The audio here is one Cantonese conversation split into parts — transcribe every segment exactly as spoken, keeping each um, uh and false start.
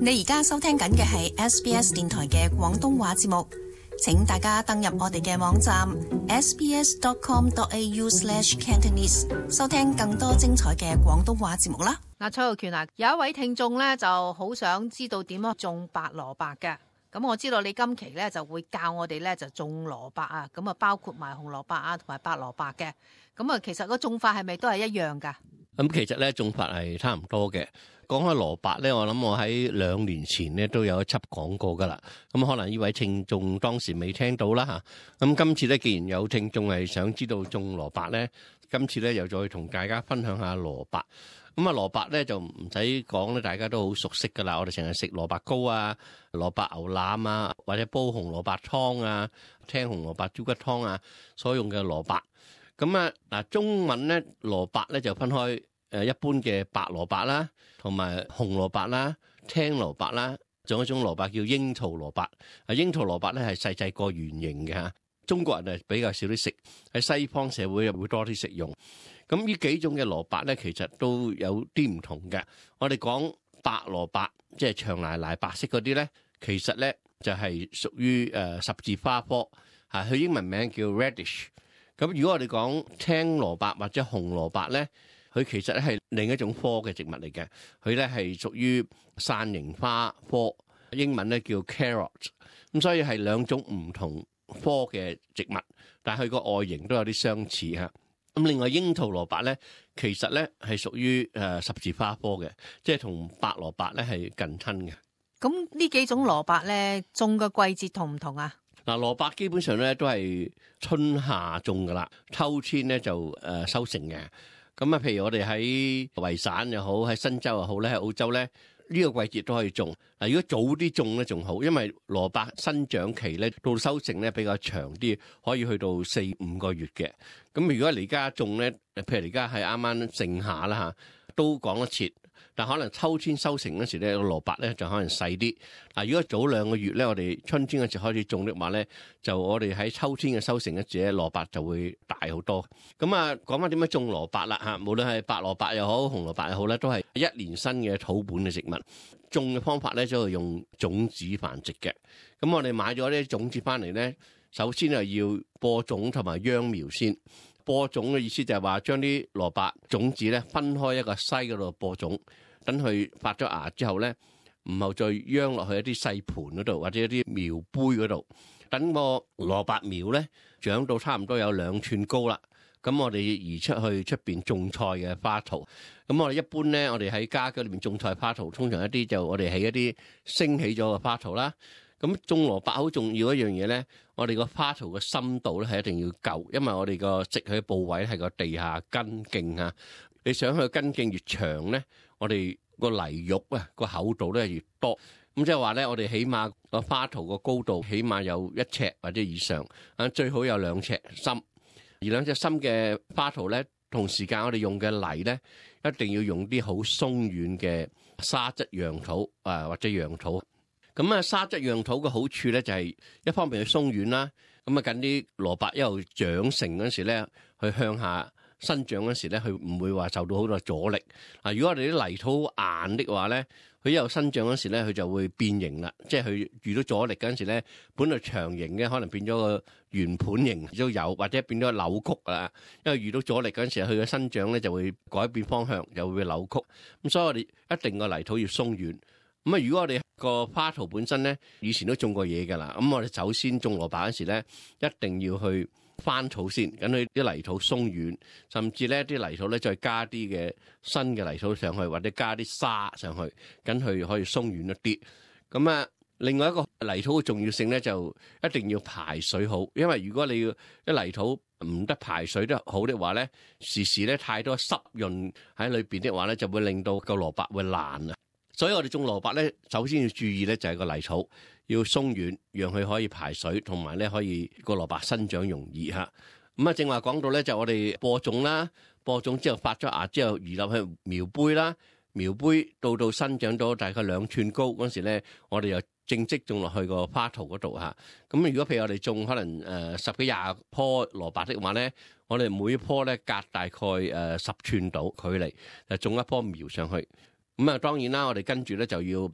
你而家收聽緊嘅係 S B S 電台嘅廣東話節目，請大家登入我哋嘅網站 s b s dot com dot a u slash cantonese 收聽更多精彩嘅廣東話節目啦。 嗱，蔡浩權啊，有一位聽眾咧就好想知道點樣種白蘿蔔嘅，咁我知道你今期咧就會教我哋咧就種蘿蔔啊，咁啊包括埋紅蘿蔔啊同埋白蘿蔔嘅，咁啊其實個種法係咪都係一樣噶？ 咁其實咧種法係差唔多嘅。講開蘿蔔咧，我諗我喺兩年前咧都有一輯講過噶啦。咁可能呢位聽眾當時未聽到啦嚇。咁今次咧，既然有聽眾係想知道種蘿蔔咧，今次咧又再同大家分享下蘿蔔。咁啊蘿蔔咧就唔使講咧，大家都好熟悉噶啦。我哋成日食蘿蔔糕啊、蘿蔔牛腩啊，或者煲紅蘿蔔湯啊、青紅蘿蔔豬骨湯啊，所用嘅蘿蔔。咁啊嗱，中文咧蘿蔔咧就分開誒一般嘅白蘿蔔啦，同埋紅蘿蔔啦、青蘿蔔啦，仲有一種蘿蔔叫櫻桃蘿蔔。啊，櫻桃蘿蔔咧係細細個圓形嘅嚇，中國人係比較少啲食，喺西方社會又會多啲食用。咁呢幾種嘅蘿蔔咧，其實都有啲唔同嘅。我哋講白蘿蔔，即係長奶奶白色嗰啲咧，其實咧就係屬於誒十字花科，嚇佢英文名叫 radish。咁如果我哋講青蘿蔔或者紅蘿蔔咧，佢其實咧係另一種科嘅植物嚟嘅，佢咧係屬於傘形花科，英文咧叫 carrot。咁所以係兩種唔同科嘅植物，但係佢個外形都有啲相似嚇。咁另外櫻桃蘿蔔咧，其實咧係屬於誒十字花科嘅，即係同白蘿蔔咧係近親嘅。 咁呢幾種蘿蔔咧種嘅季節同唔同啊？ 嗱，蘿蔔基本上咧都係春夏種噶啦，秋天咧就誒收成嘅。咁啊，譬如我哋喺維省又好，喺新州又好咧，喺澳洲咧呢個季節都可以種。嗱，如果早啲種咧仲好，因為蘿蔔生長期咧到收成咧比較長啲，可以去到四五個月嘅。咁如果你而家種咧，譬如而家係啱啱盛夏啦嚇，都講得切。但可能秋天收成嗰時咧，個蘿蔔咧就可能細啲。嗱，如果早兩個月咧，我哋春天嗰時開始種的話咧，就我哋喺秋天嘅收成嘅時咧，蘿蔔就會大好多。咁啊，講翻點樣種蘿蔔啦嚇，無論係白蘿蔔又好，紅蘿蔔又好咧，都係一年生嘅土本嘅植物。種嘅方法咧，就係用種子繁殖嘅。咁我哋買咗啲種子翻嚟咧，首先係要播種同埋秧苗先。播種嘅意思就係話將啲蘿蔔種子咧分開一個篩嗰度播種。等佢發咗芽之後咧，唔後再秧落去一啲細盤嗰度，或者一啲苗杯嗰度。等個蘿蔔苗咧長到差唔多有兩寸高啦，咁我哋移出去出邊種菜嘅花槽。咁我哋一般咧，我哋喺家居裏面種菜花槽，通常一啲就我哋起一啲升起咗嘅花槽啦。咁種蘿蔔好重要一樣嘢咧，我哋個花槽嘅深度咧係一定要夠，因為我哋個植佢嘅部位係個地下根莖啊。你想佢根莖越長咧，我哋個泥肉啊個厚度咧越多，咁即係話咧，我哋起碼個花槽個高度起碼有一尺或者以上，啊最好有兩尺深。而兩尺深嘅花槽咧，同時間我哋用嘅泥咧，一定要用啲好鬆軟嘅沙質壤土啊或者壤土。咁啊沙質壤土嘅好處咧就係一方面佢鬆軟啦，咁啊緊啲蘿蔔一路長成嗰時咧，去向下生長嗰時咧，佢唔會話受到好多阻力。嗱，如果我哋啲泥土硬的話咧，佢一路生長嗰時咧，佢就會變形啦。即係佢遇到阻力嗰陣時咧，本來長形嘅可能變咗個圓盤形都有，或者變咗扭曲啊。因為遇到阻力嗰陣時，佢嘅生長咧就會改變方向，又會扭曲。咁所以我哋一定個泥土要鬆軟。咁啊，如果我哋個花槽本身咧，以前都種過嘢㗎啦，咁我哋首先種蘿蔔嗰時咧，一定要去翻草先，等佢啲泥土鬆軟，甚至咧啲泥土咧再加啲嘅新嘅泥土上去，或者加啲沙上去，等佢可以鬆軟一啲。咁啊，另外一個泥土嘅重要性咧，就一定要排水好，因為如果你要啲泥土唔得排水得好的話咧，時時咧太多濕潤喺裏邊的話咧，就會令到個蘿蔔會爛啊。所以我哋種蘿蔔咧，首先要注意咧就係個泥土要鬆軟，讓佢可以排水，同埋咧可以個蘿蔔生長容易嚇。咁啊，正話講到咧就我哋播種啦，播種之後發咗芽之後移入去苗杯啦，苗杯到到生長到大概兩寸高嗰時咧，我哋又正式種落去個花槽嗰度嚇。咁如果譬如我哋種可能誒十幾廿棵蘿蔔的話咧，我哋每一棵咧隔大概誒十寸度距離，就種一棵苗上去。咁啊，當然啦，我哋跟住咧就要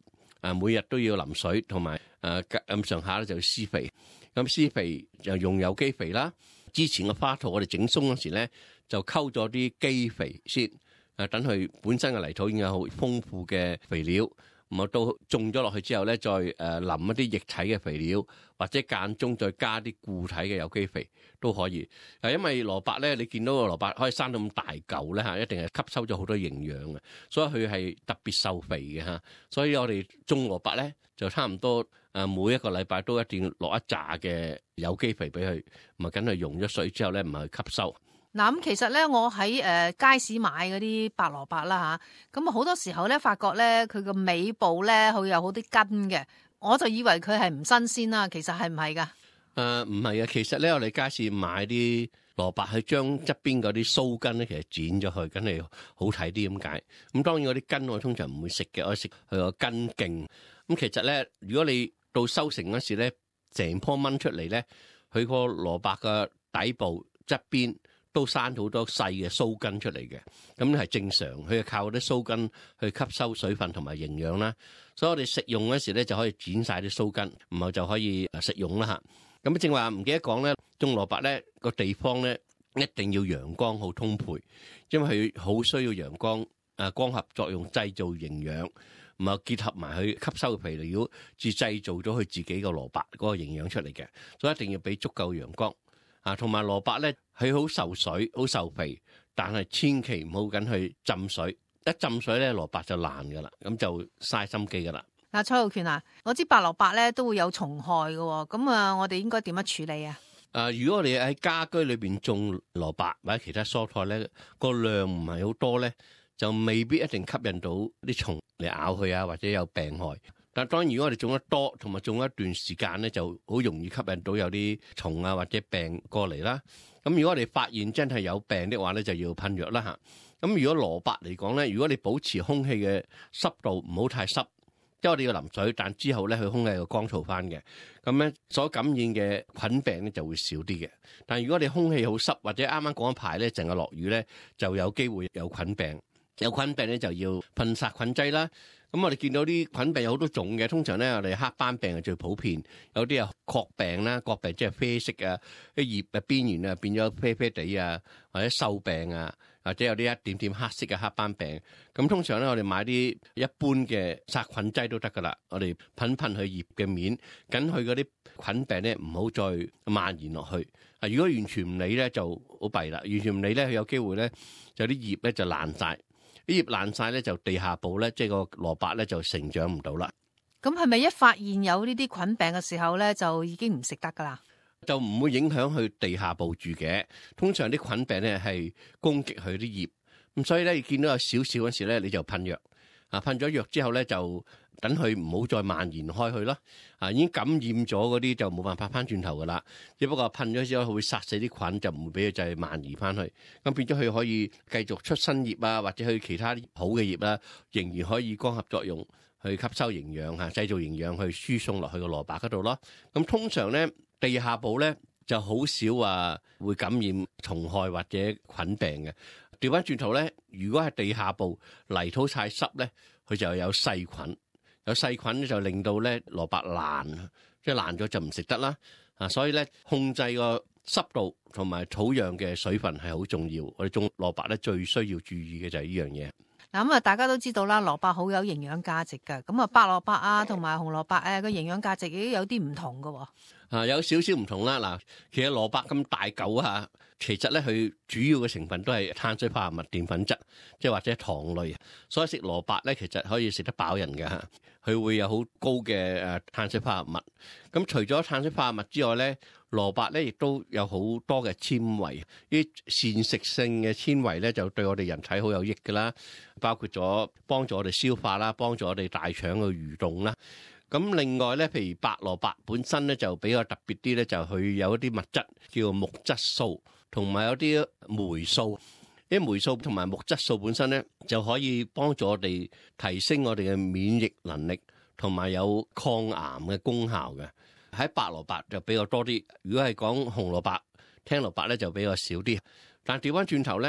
誒每日都要淋水，同埋誒咁上下咧就施肥。咁施肥就用有機肥啦。之前嘅花圖我哋整鬆嗰時咧，就溝咗啲基肥先，誒等佢本身嘅泥土已經有好豐富嘅肥料，咁啊到種咗落去之後咧，再誒淋一啲液體嘅肥料，或者間中再加啲固體嘅有機肥都可以。誒因為蘿蔔咧，你見到個蘿蔔可以生到咁大嚿咧嚇，一定係吸收咗好多營養嘅，所以佢係特別受肥嘅嚇。所以我哋種蘿蔔咧，就差唔多誒每一個禮拜都一定要落一紮嘅有機肥俾佢，咪緊係溶咗水之後咧，唔係去吸收。 嗱咁其實咧，我喺誒街市買嗰啲白蘿蔔啦嚇，咁啊好多時候咧，發覺咧佢個尾部咧，佢有好啲根嘅，我就以為佢係唔新鮮啦，其實係唔係㗎？ 誒唔係啊，其實咧我哋街市買啲蘿蔔，去將側邊嗰啲鬚根咧，其實剪咗佢，梗係好睇啲咁解。咁當然嗰啲根我通常唔會食嘅，我食佢個根莖。咁其實咧，如果你到收成嗰時咧，成棵掹出嚟咧，佢個蘿蔔嘅底部側邊都生好多細嘅鬚根出嚟嘅，咁係正常。佢係靠啲鬚根去吸收水分同埋營養啦。所以我哋食用嗰時咧，就可以剪晒啲鬚根，然後就可以食用啦嚇。咁正話唔記得講咧，種蘿蔔咧個地方咧一定要陽光好充沛，因為佢好需要陽光，誒光合作用製造營養。唔係結合埋佢吸收嘅肥料，至製造咗佢自己個蘿蔔嗰個營養出嚟嘅，所以一定要俾足夠陽光啊。同埋蘿蔔咧，佢好受水，好受肥，但係千祈唔好緊去浸水，一浸水咧蘿蔔就爛噶啦，咁就嘥心機噶啦。 嗱，蔡浩權啊，我知白蘿蔔咧都會有蟲害嘅，咁啊，我哋應該點樣處理啊？ 誒，如果我哋喺家居裏邊種蘿蔔或者其他蔬菜咧，個量唔係好多咧，就未必一定吸引到啲蟲嚟咬佢啊，或者有病害。但當然，如果我哋種得多，同埋種一段時間咧，就好容易吸引到有啲蟲啊或者病過嚟啦。咁如果我哋發現真係有病的話咧，就要噴藥啦嚇。咁如果蘿蔔嚟講咧，如果你保持空氣嘅濕度唔好太濕，即係我哋要淋水，但之後咧佢空氣又乾燥翻嘅，咁咧所感染嘅菌病咧就會少啲嘅。但如果你空氣好濕，或者啱啱嗰一排咧淨係落雨咧，就有機會有菌病。有菌病咧就要噴殺菌劑啦。咁我哋見到啲菌病有好多種嘅，通常咧我哋黑斑病係最普遍，有啲啊殼病啦，殼病即係啡色啊，啲葉嘅邊緣啊變咗啡啡地啊，或者銹病啊，或者有啲一點點黑色嘅黑斑病。咁通常咧我哋買啲一般嘅殺菌劑都得噶啦，我哋噴噴佢葉嘅面，緊佢嗰啲菌病咧唔好再蔓延落去。啊，如果完全唔理咧就好弊啦，完全唔理咧佢有機會咧就啲葉咧就爛晒。啲葉爛晒咧，就地下部咧，即係個蘿蔔咧就成長唔到啦。 咁係咪一發現有呢啲菌病嘅時候咧，就已經唔食得噶啦？ 就唔會影響佢地下部住嘅。通常啲菌病咧係攻擊佢啲葉，咁所以咧見到有少少嗰時咧，你就噴藥。啊，噴咗藥之後咧，就等佢唔好再蔓延開去咯。啊，已經感染咗嗰啲就冇辦法翻轉頭噶啦。只不過噴咗之後，佢會殺死啲菌，就唔會俾佢就係蔓延翻去。咁變咗佢可以繼續出新葉啊，或者去其他好嘅葉啦，仍然可以光合作用去吸收營養嚇，製造營養去輸送落去個蘿蔔嗰度咯。咁通常咧地下部咧就好少話會感染蟲害或者菌病嘅。調翻轉頭咧，如果係地下部泥土太濕咧，佢就有細菌，有細菌咧就令到咧蘿蔔爛，即係爛咗就唔食得啦。啊，所以咧控制個濕度同埋土壤嘅水分係好重要。我哋種蘿蔔咧最需要注意嘅就係呢樣嘢。 嗱咁啊，大家都知道啦，蘿蔔好有營養價值㗎。咁啊，白蘿蔔啊同埋紅蘿蔔啊個營養價值亦都有啲唔同㗎喎。 啊，有少少唔同啦。嗱，其實蘿蔔咁大嚿啊，其實咧佢主要嘅成分都係碳水化合物、澱粉質，即係或者糖類。所以食蘿蔔咧，其實可以食得飽人嘅嚇。佢會有好高嘅誒碳水化合物。咁除咗碳水化合物之外咧，蘿蔔咧亦都有好多嘅纖維。啲膳食性嘅纖維咧，就對我哋人體好有益㗎啦。包括咗幫助我哋消化啦，幫助我哋大腸嘅蠕動啦。咁另外咧，譬如白蘿蔔本身咧就比較特別啲咧，就佢有一啲物質叫木質素，同埋有啲霉素。啲霉素同埋木質素本身咧就可以幫助我哋提升我哋嘅免疫能力，同埋有抗癌嘅功效嘅。喺白蘿蔔就比較多啲，如果係講紅蘿蔔、青蘿蔔咧就比較少啲。但調翻轉頭咧，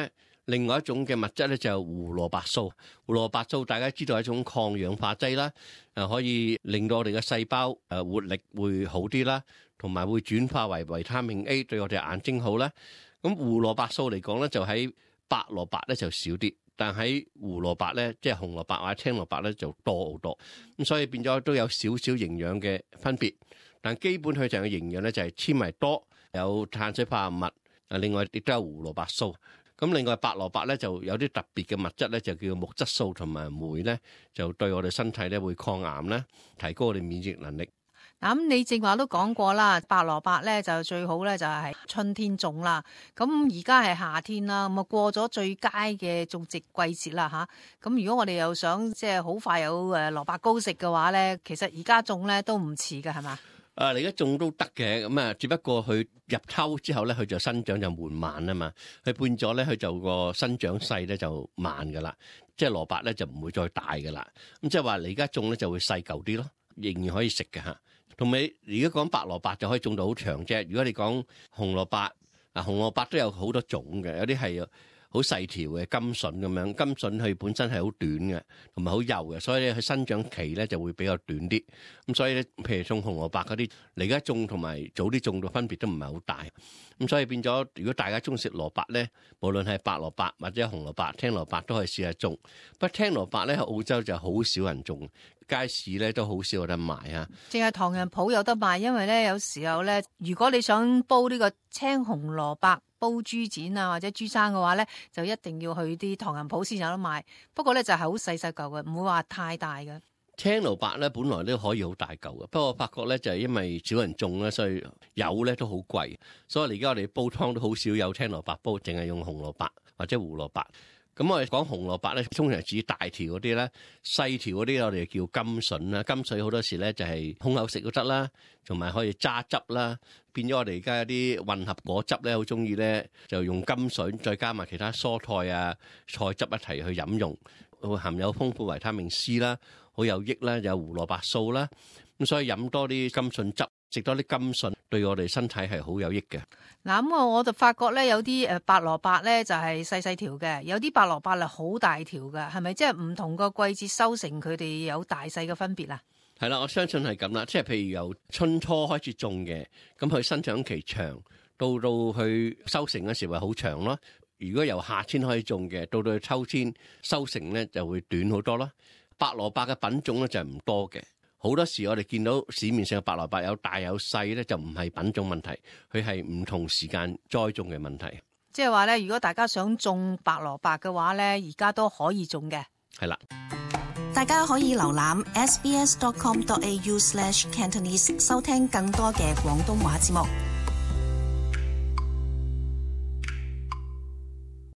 另外一種嘅物質咧就係胡蘿蔔素。胡蘿蔔素大家知道係一種抗氧化劑啦，誒可以令到我哋嘅細胞誒活力會好啲啦，同埋會轉化為維他命 A 對我哋眼睛好啦。咁胡蘿蔔素嚟講咧，就喺白蘿蔔咧就少啲，但喺胡蘿蔔咧，即係紅蘿蔔或者青蘿蔔咧就多好多。咁所以變咗都有少少營養嘅分別，但基本佢就嘅營養咧就係纖維多，有碳水化合物，啊另外亦都有胡蘿蔔素。咁另外白蘿蔔咧就有啲特別嘅物質咧，就叫木質素同埋酶咧，就對我哋身體咧會抗癌啦，提高我哋免疫能力。 嗱，咁你正話都講過啦，白蘿蔔咧就最好咧就係春天種啦。咁而家係夏天啦，咁啊過咗最佳嘅種植季節啦吓。咁如果我哋又想即係好快有誒蘿蔔糕食嘅話咧，其實而家種咧都唔遲㗎，係嘛？ 啊！你而家種都得嘅，咁啊，只不過佢入秋之後咧，佢就生長就緩慢啊嘛。佢變咗咧，佢就個生長勢咧就慢噶啦。即係蘿蔔咧就唔會再大噶啦。咁即係話你而家種咧就會細舊啲咯，仍然可以食嘅嚇。同埋而家講白蘿蔔就可以種到好長啫。如果你講紅蘿蔔啊，紅蘿蔔都有好多種嘅，有啲係好細條嘅甘筍咁樣，甘筍佢本身係好短嘅，同埋好幼嘅，所以咧佢生長期咧就會比較短啲。咁所以咧，譬如種紅蘿蔔嗰啲，你而家種同埋早啲種到分別都唔係好大。咁所以變咗，如果大家中意食蘿蔔咧，無論係白蘿蔔或者紅蘿蔔、青蘿蔔都可以試下種。不過青蘿蔔咧喺澳洲就好少人種，街市咧都好少有得賣啊。 淨係唐人鋪有得賣，因為咧有時候咧，如果你想煲呢個青紅蘿蔔煲豬展啊或者豬生嘅話咧，就一定要去啲唐人鋪先有得賣。不過咧就係好細細嚿嘅，唔會話太大嘅。 青蘿蔔咧本來都可以好大嚿嘅，不過我發覺咧就係因為少人種咧，所以油咧都好貴，所以而家我哋煲湯都好少有青蘿蔔煲，淨係用紅蘿蔔或者胡蘿蔔。咁我哋講紅蘿蔔咧，通常指大條嗰啲咧，細條嗰啲我哋叫甘筍啦。甘筍好多時咧就係空口食都得啦，同埋可以揸汁啦。變咗我哋而家有啲混合果汁咧，好中意咧就用甘筍，再加埋其他蔬菜啊菜汁一齊去飲用，會含有豐富維他命 C 啦，好有益啦，有胡蘿蔔素啦。咁所以飲多啲甘筍汁，食多啲甘筍，對我哋身體係好有益嘅。 嗱，咁我我就發覺咧，有啲誒白蘿蔔咧就係細細條嘅，有啲白蘿蔔係好大條嘅，係咪即係唔同個季節收成佢哋有大細嘅分別啊？ 係啦，我相信係咁啦，即係譬如由春初開始種嘅，咁佢生長期長，到到去收成嗰時會好長咯。如果由夏天開始種嘅，到到秋天收成咧就會短好多咯。白蘿蔔嘅品種咧就係唔多嘅。好多時我哋見到市面上嘅白蘿蔔有大有細咧，就唔係品種問題，佢係唔同時間栽種嘅問題。 即係話咧，如果大家想種白蘿蔔嘅話咧，而家都可以種嘅。 係啦， 大家可以瀏覽 s b s dot com dot a u slash cantonese 收聽更多嘅廣東話節目。